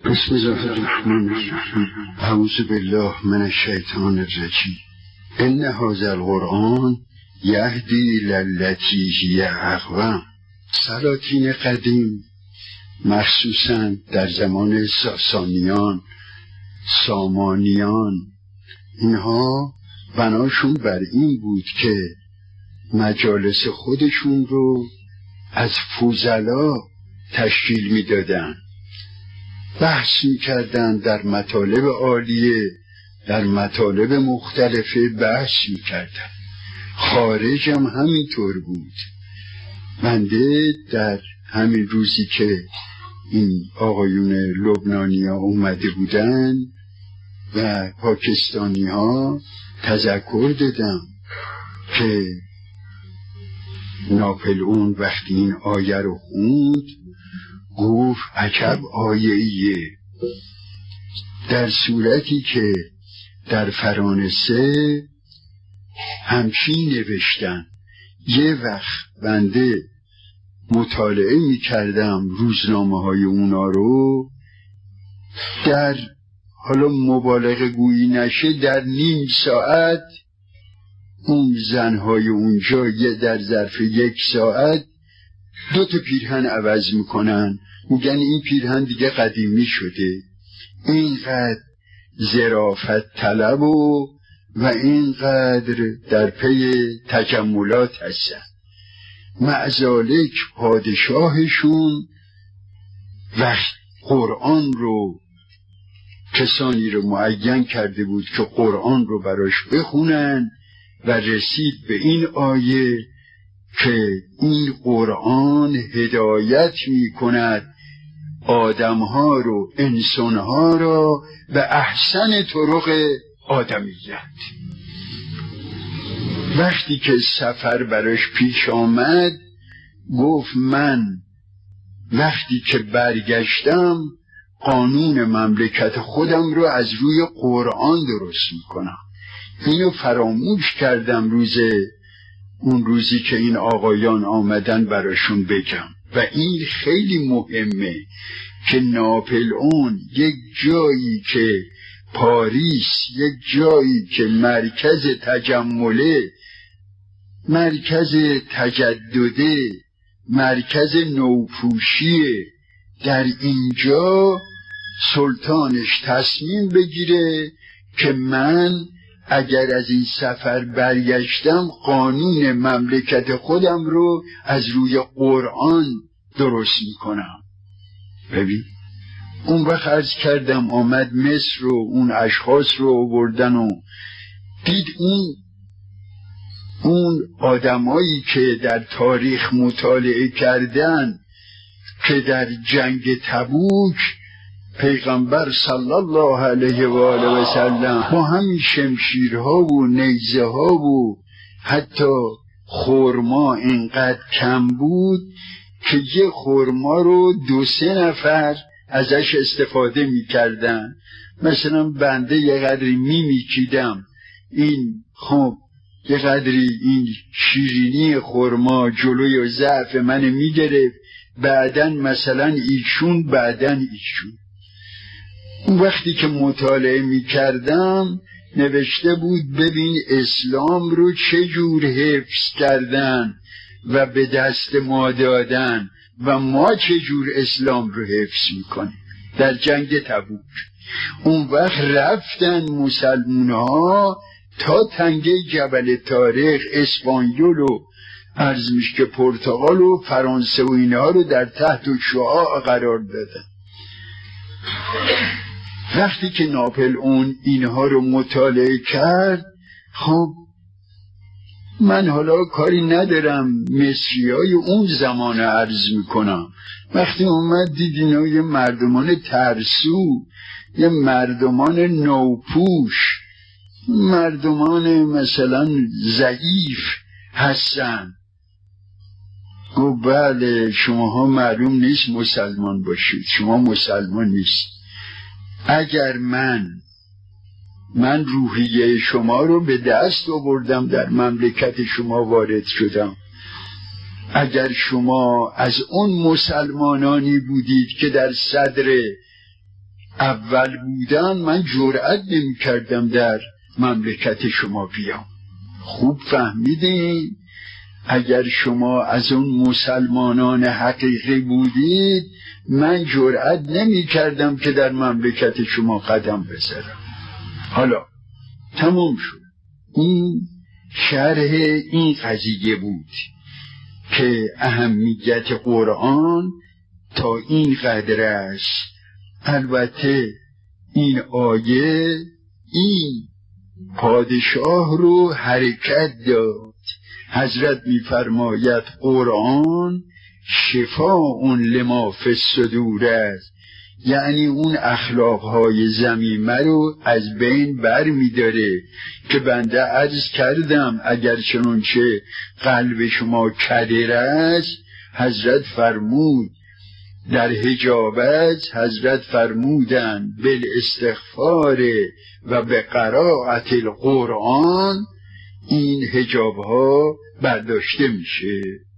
بسم الله الرحمن الرحیم. اعوذ بالله من الشیطان الرجیم. ان هذا القرآن یهدی للتی هی اقوم. سلاطین قدیم مخصوصا در زمان ساسانیان، سامانیان، اینها بناشون بر این بود که مجالس خودشون رو از فضلا تشکیل میدادن، بحث میکردن در مطالب عالیه، در مطالب مختلفه بحث میکردن. خارج هم همینطور بود. بنده در همین روزی که این آقایون لبنانی ها اومده بودن و پاکستانی ها تذکر دادم که ناپلئون وقتی این آیه رو خوند گفت عجب آیه‌ایه، در صورتی که در فرانسه همچین نوشتن. یه وقت بنده مطالعه می کردم روزنامه های اونا رو، در حالا مبالغه گویی نشه در نیم ساعت اون زنهای اونجا در ظرف 1 ساعت 2 پیرهن عوض میکنن، میگن این پیرهن دیگه قدیمی شده. اینقدر ظرافت طلب و اینقدر در پی تجملات هستن. معذالک پادشاهشون وقت قرآن رو کسانی رو معین کرده بود که قرآن رو براش بخونن و رسید به این آیه که این قرآن هدایت می کند آدمها رو، انسانها را به احسن طرق آدمیت. وقتی که سفر براش پیش آمد گفت من وقتی که برگشتم قانون مملکت خودم رو از روی قرآن درست میکنم. اینو فراموش کردم اون روزی که این آقایان آمدن براشون بگم. و این خیلی مهمه که ناپلئون یک جایی که پاریس، یک جایی که مرکز تجمله، مرکز تجدده، مرکز نوپوشیه، در اینجا سلطانش تصمیم بگیره که من اگر از این سفر برگشتم قانون مملکت خودم رو از روی قرآن درست میکنم. ببین اون وقت عرض کردم آمد مصر رو، اون اشخاص رو آوردن و دید اون آدمایی که در تاریخ مطالعه کردن که در جنگ تبوک پیغمبر صلی الله علیه و آله و سلم با همین شمشیرها و نیزه ها و حتی خرما اینقدر کم بود که یه خرما رو 2-3 نفر ازش استفاده میکردن. مثلا بنده یه قدری میکیدم، این خب یه قدری این شیرینی خرما جلوی ضعف من میگرفت، بعدن مثلا ایشون، بعدن ایشون. اون وقتی که مطالعه میکردم نوشته بود ببین اسلام رو چه جور حفظ کردن و به دست ما دادن و ما چه جور اسلام رو حفظ میکنیم در جنگ تبوک. اون وقت رفتن مسلمونها تا تنگه جبل طارق، اسپانیول و عرض که پرتغال و فرانسه و اینها رو در تحت شعاع قرار دادن. وقتی که ناپلئون اینها رو مطالعه کرد، خب من حالا کاری ندارم، مصریای اون زمان عرض میکنم، وقتی اومد دید اینا یه مردمان ترسو، یه مردمان نوپوش، مردمان مثلا ضعیف هستن، گفت بله شماها معلوم نیست مسلمان باشید، شما مسلمان نیست. اگر من روحیه شما رو به دست آوردم، در مملکت شما وارد شدم، اگر شما از اون مسلمانانی بودید که در صدر اول بودن من جرئت نمی کردم در مملکت شما بیام. خوب فهمیدین؟ اگر شما از اون مسلمانان حقیقی بودید من جرئت نمی کردم که در مملکت شما قدم بذارم. حالا تمام شد. این شرح این قضیه بود که اهمیت قرآن تا این قدر است. البته این آیه این پادشاه رو حرکت داد. حضرت می‌فرماید قرآن شفاء لما فی الصدور است، یعنی اون اخلاقهای ذمیمه رو از بین بر می‌داره که بنده عرض کردم اگر چنانچه قلب شما کدر است، حضرت فرمود در حجابت، حضرت فرمودن بالاستغفار و به قرائت القرآن این حجابها برداشته میشه.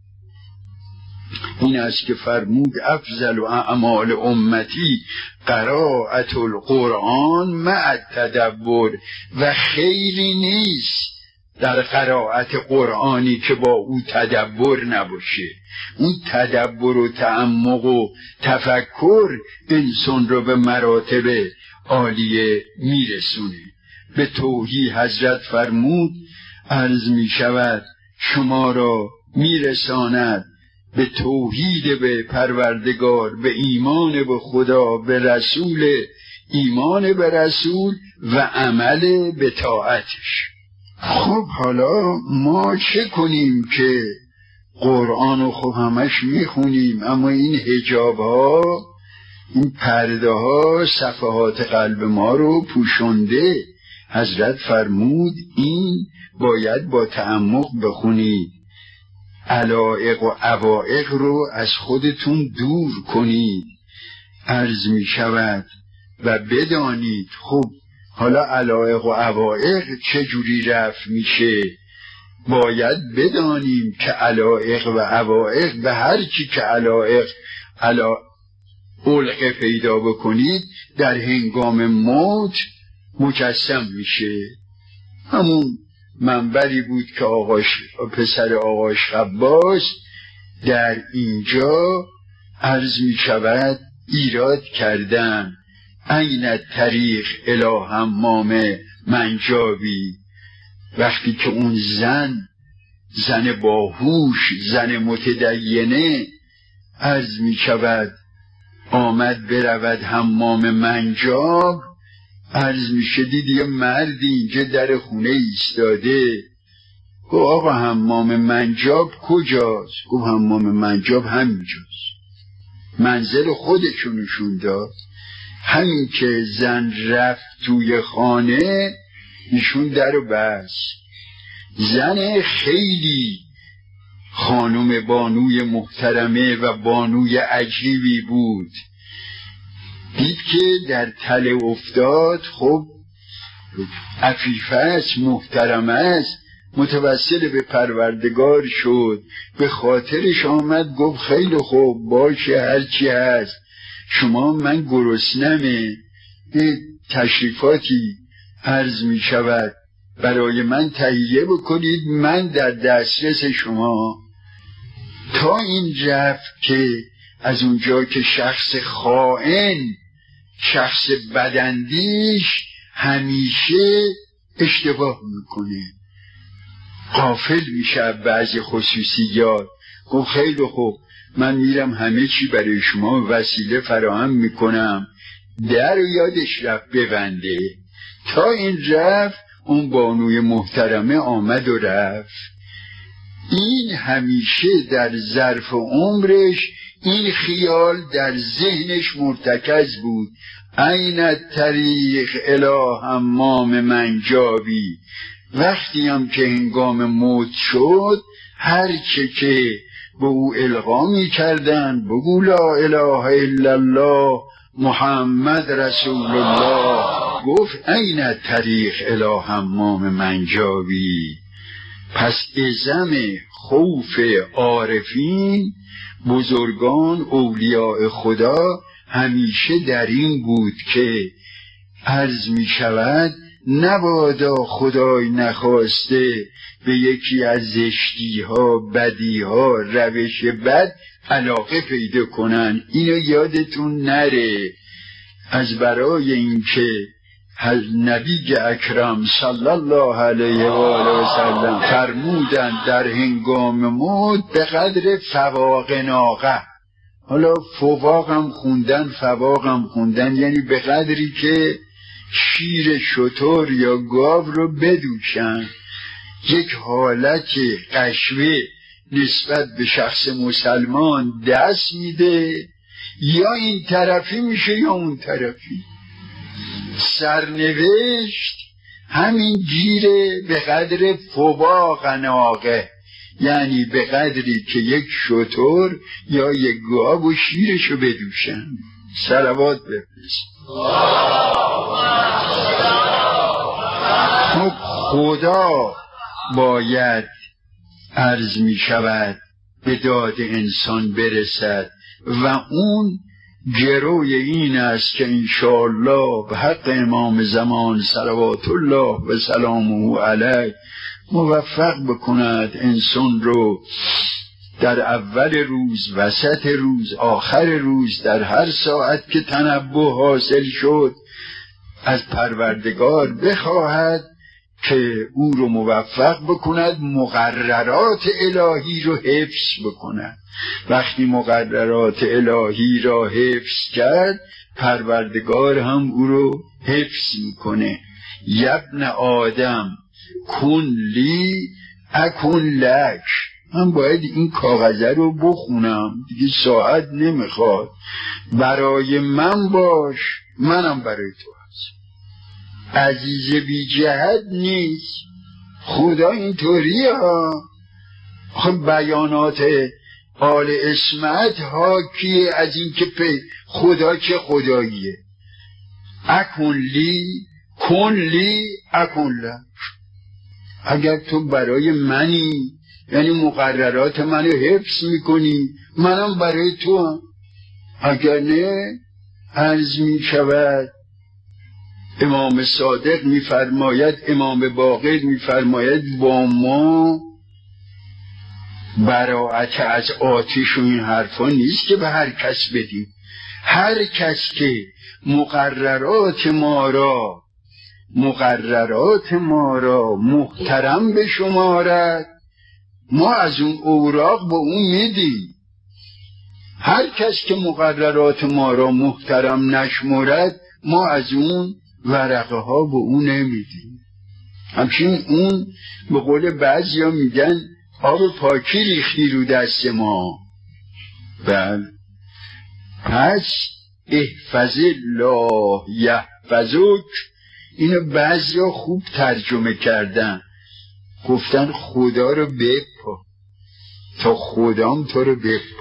این است که فرمود افضل و اعمال امتی قرائت القرآن مع تدبر، و خیری نیست در قرائت قرآنی که با او تدبر نباشه. اون تدبر و تعمق و تفکر انسان رو به مراتب عالیه میرسونه. به توحید حضرت فرمود عرض می شود شما را میرساند به توحید به پروردگار، به ایمان به خدا، به رسول، ایمان به رسول و عمل به طاعتش. خب حالا ما چه کنیم که قرآن رو خب همش میخونیم، اما این حجاب ها، این پرده ها صفحات قلب ما رو پوشنده. حضرت فرمود این باید با تعمق بخونید، علایق و عوائق رو از خودتون دور کنید. عرض می شود و بدانید. خب حالا علایق و عوائق چجوری رفع میشه؟ باید بدانیم که علایق و عوائق به هر چی که علایق علقه پیدا بکنید در هنگام موت مجسم میشه. همون منبری بود که پسر آقای خباس در اینجا عرض می شود ایراد کردن. این طریق الی حمام منجابی، وقتی که اون زن باهوش، زن متدینه عرض می شود آمد برود حمام منجاب، عرض می شدید یه مردی اینجا در خونه ایستاده. گفت آقا حمام منجاب کجاست؟ گفت حمام منجاب همینجاست. منزل خودشونشون داد. همین که زن رفت توی خانه ایشون در و بست. زن خیلی خانم بانوی محترمه و بانوی عجیبی بود. دید که در تله افتاد. خب عفیفه است، محترمه است، متوسل به پروردگار شد. به خاطرش آمد گفت خیلی خوب باشه هرچی هست، شما من گرسنمه، تشریفاتی عرض می شود برای من تهیه بکنید، من در دسترس شما. تا این رفت که از اونجا که شخص خائن، شخص بداندیش همیشه اشتباه میکنه، غافل میشه بعضی خصوصیات. گفت خیلی خوب من میرم همه چی برای شما وسیله فراهم میکنم. در یادش رفت ببنده. تا این رفت اون بانوی محترمه آمد و رفت. این همیشه در ظرف عمرش این خیال در ذهنش مرتکز بود. این طریق الی حمام منجابی. وقتی هم که هنگام موت شد هر چه که به او القا می کردن بگو لا اله الا الله محمد رسول الله، گفت این طریق الی حمام منجابی. پس اعظم خوف عارفین، بزرگان اولیاء خدا همیشه در این بود که عرض می شود نبادا خدای نخواسته به یکی از زشتی ها، بدی ها، روش بد علاقه پیدا کنن. اینو یادتون نره. از برای اینکه نبی اکرم صلی الله علیه و آله و سلم فرمودن در هنگام موت به قدر فواق ناقه، حالا فواقم خوندن فواقم خوندن یعنی به قدری که شیر شتر یا گاو رو بدوشن، یک حالت قشوه نسبت به شخص مسلمان دست میده، یا این طرفی میشه یا اون طرفی. سرنوشت همین گیره به قدر فواق ناقه، یعنی به قدری که یک شتر یا یک گاو و شیرشو بدوشن. صلوات بفرست. خدا باید عرض می شود به داد انسان برسد و اون گروی این است که انشاءالله به حق امام زمان صلوات الله و سلامه علیه موفق بکند انسان رو در اول روز، وسط روز، آخر روز، در هر ساعت که تنبه حاصل شد از پروردگار بخواهد که او رو موفق بکند مقررات الهی رو حفظ بکند. وقتی مقررات الهی را حفظ کرد پروردگار هم او رو حفظ میکنه. یبن آدم کن لی اکن لک. من باید این کاغذه رو بخونم دیگه، ساعت نمیخواد. برای من باش منم برای تو هست. عزیز بی جهت نیست. خدا اینطوریه ها. خب بیانات آل اسمت حاکیه از این که خدا چه خداییه. اکن لی کن لی اکن لک. اگر تو برای منی یعنی مقررات منو حفظ میکنی، منم برای تو هم. اگر نه عرض می شود امام صادق میفرماید، امام باقر میفرماید با ما براءت از آتش و این حرفا نیست که به هر کس بدیم. هر کس که مقررات ما را محترم بشمارد ما از اون اوراق به اون میدیم. هر کس که مقررات ما را محترم نشمارد ما از اون ورقه ها به اون نمیدیم. همچنین اون به قول بعضیا میگن آب پاکی ریختی رو دست ما. بله. پس احفظ الله یحفظک، اینو بعضیا خوب ترجمه کردن، گفتن خدا رو بپا تا خدام تو رو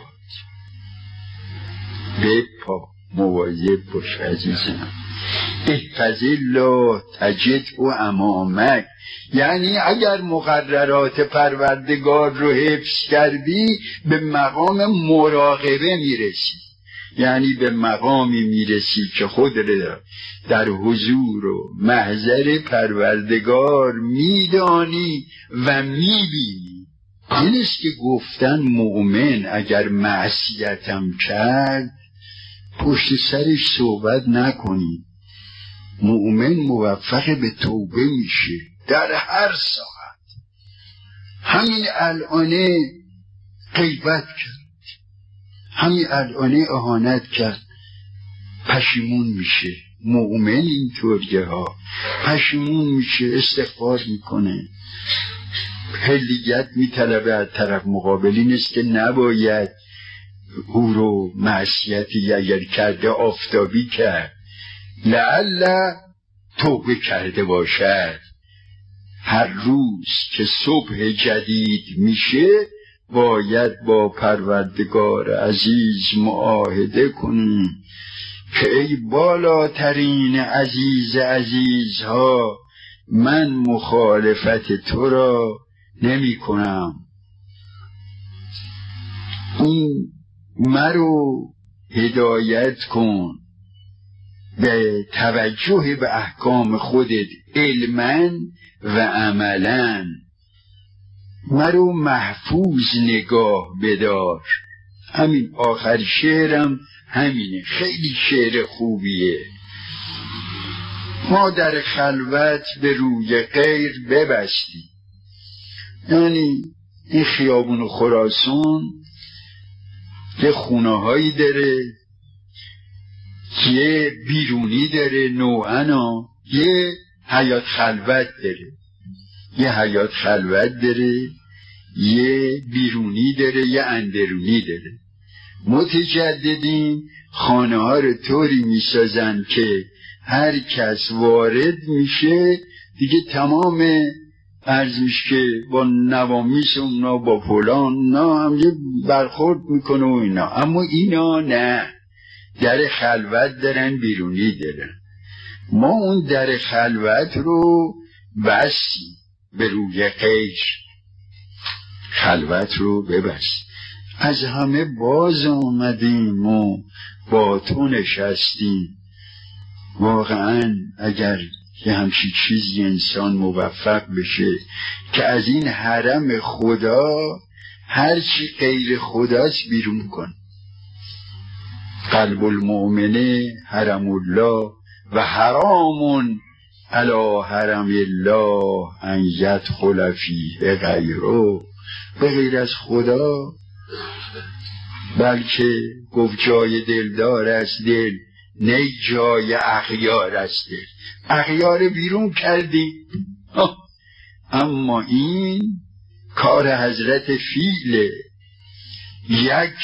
بپا. مواظب باش عزیزم. احفظ الله تجد و امامک، یعنی اگر مقررات پروردگار رو حفظ کردی به مقام مراقبه میرسی، یعنی به مقامی میرسی که خود در حضور و محضر پروردگار میدانی و میبینی. این است که گفتن مؤمن اگر معصیتم کرد پشت سرش صحبت نکنی. مؤمن موفق به توبه میشه در هر ساعت. همین الانه غیبت کرد، همین الانه اهانت کرد، پشیمون میشه. مؤمن اینطوریه ها، پشیمون میشه، استغفار میکنه، حلیت میطلبه از طرف مقابلی. نیست که نباید او رو معصیتی اگر کرده آفتابی کرد، لعل توبه کرده باشد. هر روز که صبح جدید میشه باید با پروردگار عزیز معاهده کنیم که ای بالاترین عزیزها، من مخالفت تو را نمی کنم. این مرو هدایت کن به توجه به احکام خودت علما و عملا، مرو محفوظ نگاه بدار. همین آخر شعرم همینه، خیلی شعر خوبیه. ما در خلوت به روی غیر ببستیم. یعنی این خیابون خراسان یه خونه هایی داره، یه بیرونی داره نوعا، یه حیات خلوت داره، یه حیات خلوت داره، یه بیرونی داره، یه اندرونی داره. متجددین خانه ها رو طوری میسازن که هر کس وارد میشه دیگه تمام عرض میشه که با نوامیس اونا با فلان نه هم یه برخورد میکنه و اینا. اما اینا نه، در خلوت دارن، بیرونی دارن. ما اون در خلوت رو بستیم به روی غیر، خلوت رو ببستیم. از همه باز آمدیم و با تو نشستیم. واقعا اگر یه همچی چیزی انسان موفق بشه که از این حرم خدا هرچی غیر خداست بیرون کن. قلب المؤمنه حرم الله و حرام علی حرم الله ان یدخل فیه غیره. به غیر از خدا، بلکه گفت جای دلدار است دل، نه جای اغیار است دل. اغیار بیرون کردی، اما این کار حضرت فیله. یک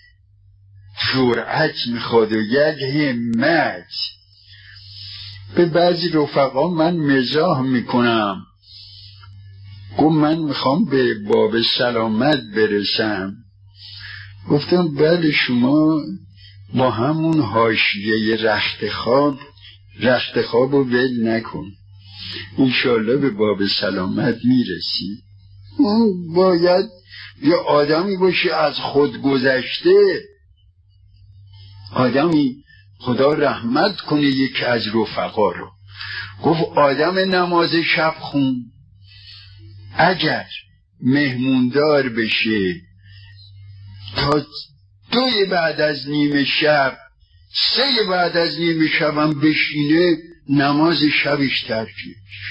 جرأت میخواد و یک همت. به بعضی رفقا من مزاح میکنم، گفت من میخوام به باب سلامت برسم. گفتم بله، شما با همون حاشیه رخت خواب رو ول نکن، انشالله به باب سلامت میرسی. اون باید یه آدمی باشه از خود گذشته، آدمی خدا رحمت کنه. یکی از رفقا رو گفت آدم نماز شب خون اگر مهموندار بشه تا 2 بعد از نیم شب 3 بعد از نیم شب هم بشینه، نماز شبش ترکیش.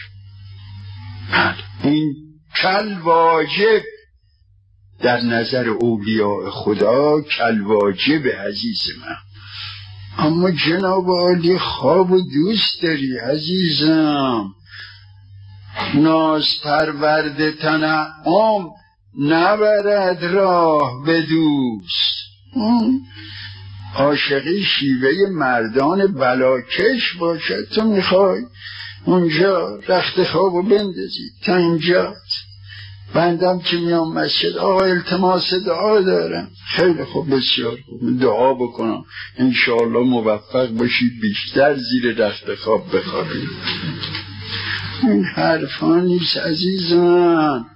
این کل واجب در نظر اولیاء خدا، کل واجب عزیز من. اما جناب عالی خواب و دوست داری عزیزم. ناز پرورد تنعم نبرد راه به دوست. عاشقی شیوه مردان بلاکش باشد. تو میخوای اونجا رخت خوابو بندازی تا اینجا. بندم که میام مسجد، آقا التماس دعا دارم. خیلی خوب، بسیار خوب، دعا بکنم انشاءالله موفق باشید بیشتر زیر رخت خواب بخوابید. این حرفا نیست عزیزان.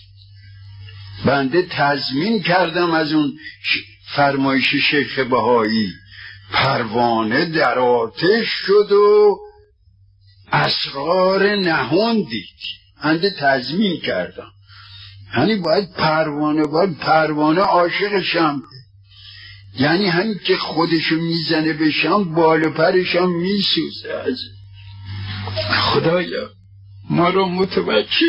بنده تضمین کردم از اون فرمایش شیخ بهایی، پروانه در آتش شد و اسرار نهان دید. بنده تضمین کردم، یعنی باید پروانه عاشقشم، یعنی همین که خودشو میزنه بشم بال و پرشم میسوزه. خدایا ما رو متوجه،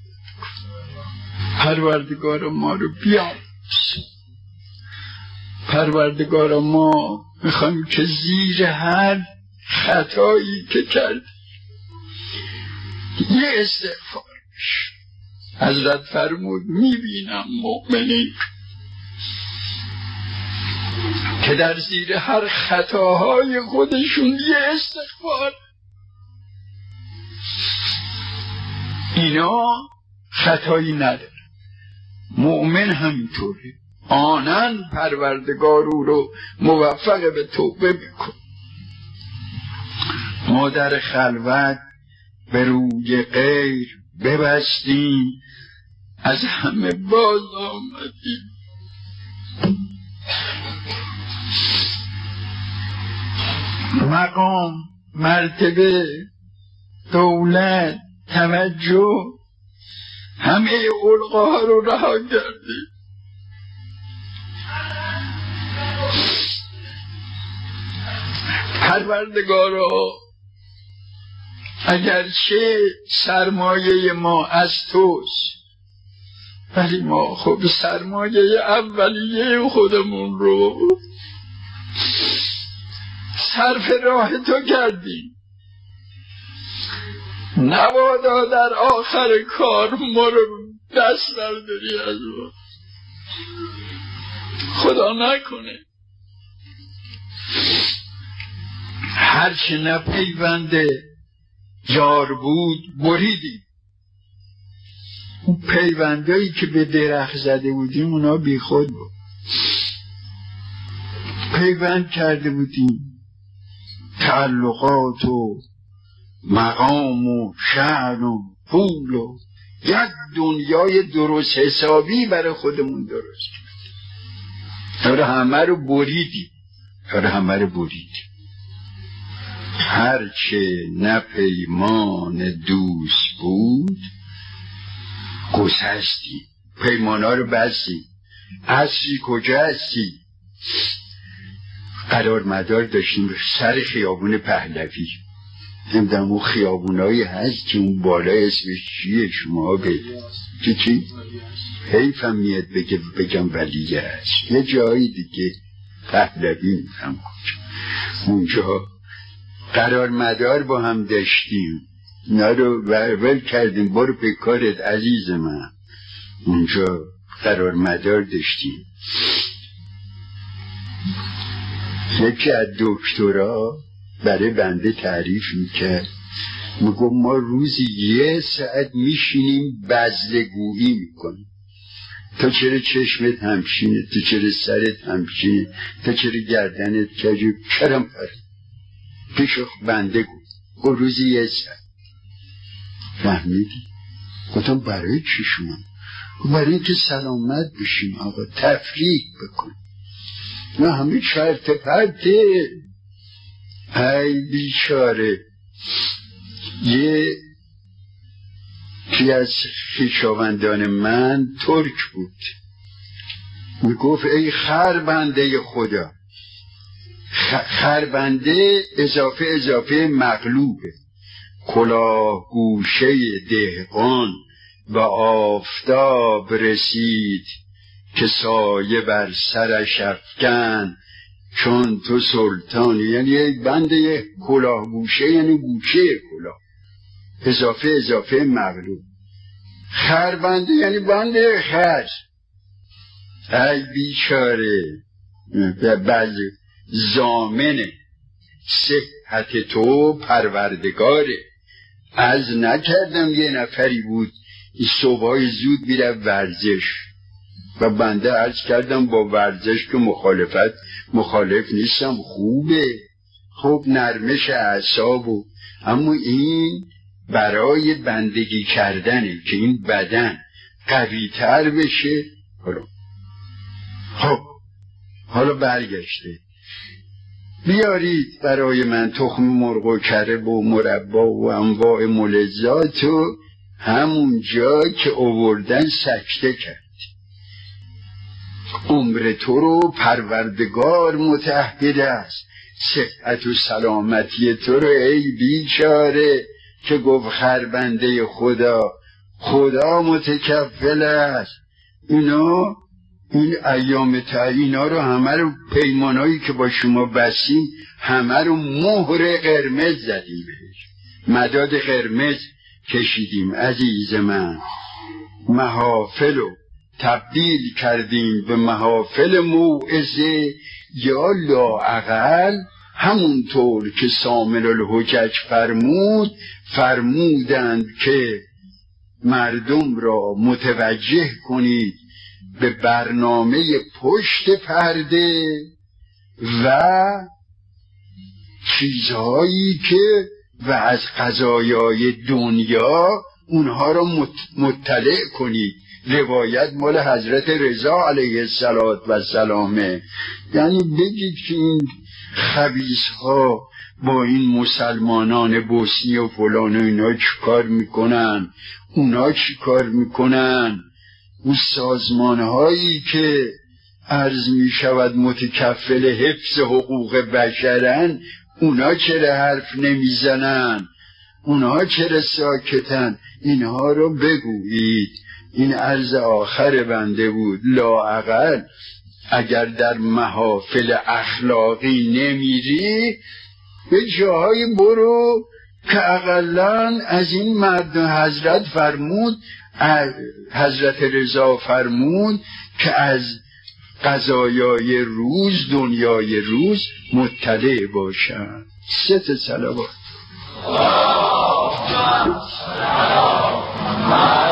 پروردگار ما رو بیامرز. پروردگار ما میخوایم که زیر هر خطایی که کرد یه استغفارش. حضرت فرمود میبینم مؤمنین که در زیر هر خطاهای خودشون یه استغفار، اینا خطایی نداره. مؤمن همینطوره، آنن پروردگار او رو موفق به توبه میکن. ما در خلوت به روی غیر ببستیم، از همه باز آمدیم. مقام، مرتبه، دولت، توجه، همه علقاها رو رها کردی. پروردگارا اگرچه سرمایه ما از توست، ولی ما خب سرمایه اولیه خودمون رو صرف راه تو کردیم. نبادا در آخر کار ما رو دست برداری از ما، خدا نکنه. هرچه نپیونده یار بود بریدیم. اون پیوندایی که به درخت زده بودیم اونا بی خود بود، پیوند کرده بودیم تعلقات و مقام و شأن و پول و یک دنیای درست حسابی برای خودمون درست کرد. همه رو بریدیم. هرچه نپیمان دوست بود گسستی، پیمانا رو بستی. اصلی کجا هستی؟ قرار مدار داشتیم سر خیابون پهلوی. نمیدونم اون خیابونایی هست که اون بالا اسمش چیه شما بگید؟ چی؟ حیفم میاد بگم ولیه هست یه جایی دیگه پهلوی میفهم کجا. اونجا قرار مدار با هم داشتیم، اینا رو ول کردیم. برو به کارت عزیز من. اونجا قرار مدار داشتیم. یکی از دکترها برای بنده تعریف میکرد، میگو ما روزی 1 ساعت میشینیم بزدگویی میکنیم. تو چرا چشمت همچینه؟ تو چرا سرت همچینه؟ تو چرا گردنت کجه؟ کرم فرد پیش بنده گو روزی 1 ساعت. فهمیدی؟ گفتم برای چی شما؟ برای اینکه سلامت بشیم آقا، تفریق بکن. نه همه چرت پرته. ای بیچاره. یکی از خویشاوندان من ترک بود، میگفت ای خربنده خدا. خربنده اضافه مغلوبه. کلاه گوشه دهقان و آفتاب رسید که سایه بر سرش افکن چون تو سلطانی. یعنی یک بنده کلاه گوشه، یعنی گوشه کلاه، اضافه مغلوب. خربنده یعنی بنده خر. ای بیچاره. بعضی ضامن صحت تو پروردگاره. از نکردم یه نفری بود صبحای زود میره ورزش و بنده عرض کردم با ورزش که مخالف نیستم، خوبه، خوب نرمش اعصاب و، اما این برای بندگی کردنه که این بدن قوی تر بشه. حالا برگشته بیارید برای من تخم مرغ و کرب و مربا و انواع ملذات و همون جا که آوردن سکته کرد. عمر تو رو پروردگار متعهد است، صحت و سلامتی تو رو ای بیچاره که گفت خربنده خدا متکفل است. این ایام اینا رو همه رو پیمانایی که با شما بستیم همه رو مهر قرمز زدیم بهش، مداد قرمز کشیدیم. عزیز من، محافل رو تبدیل کردیم به محافل موعظه، یا لااقل همونطور که سامر الحجج فرمودند که مردم را متوجه کنید به برنامه پشت پرده و چیزهایی که و از قضایای دنیا اونها را مطلع کنید. روایت مال حضرت رضا علیه السلام، یعنی بگید که این خبیث ها با این مسلمانان بوسنی و فلان و اینا چی کار میکنن، اونا چی کار میکنن، اون سازمانهایی که عرض میشود متکفل حفظ حقوق بشرن، اونا چرا حرف نمیزنن، اونا چرا ساکتن؟ اینها رو بگویید. این عرض آخر بنده بود. لااقل اگر در محافل اخلاقی نمیری، به جاهای برو که اقلن از این مرد حضرت فرمود، حضرت رضا فرمود که از قضایای روز، دنیای روز مطلع باشن. 3 صلوات.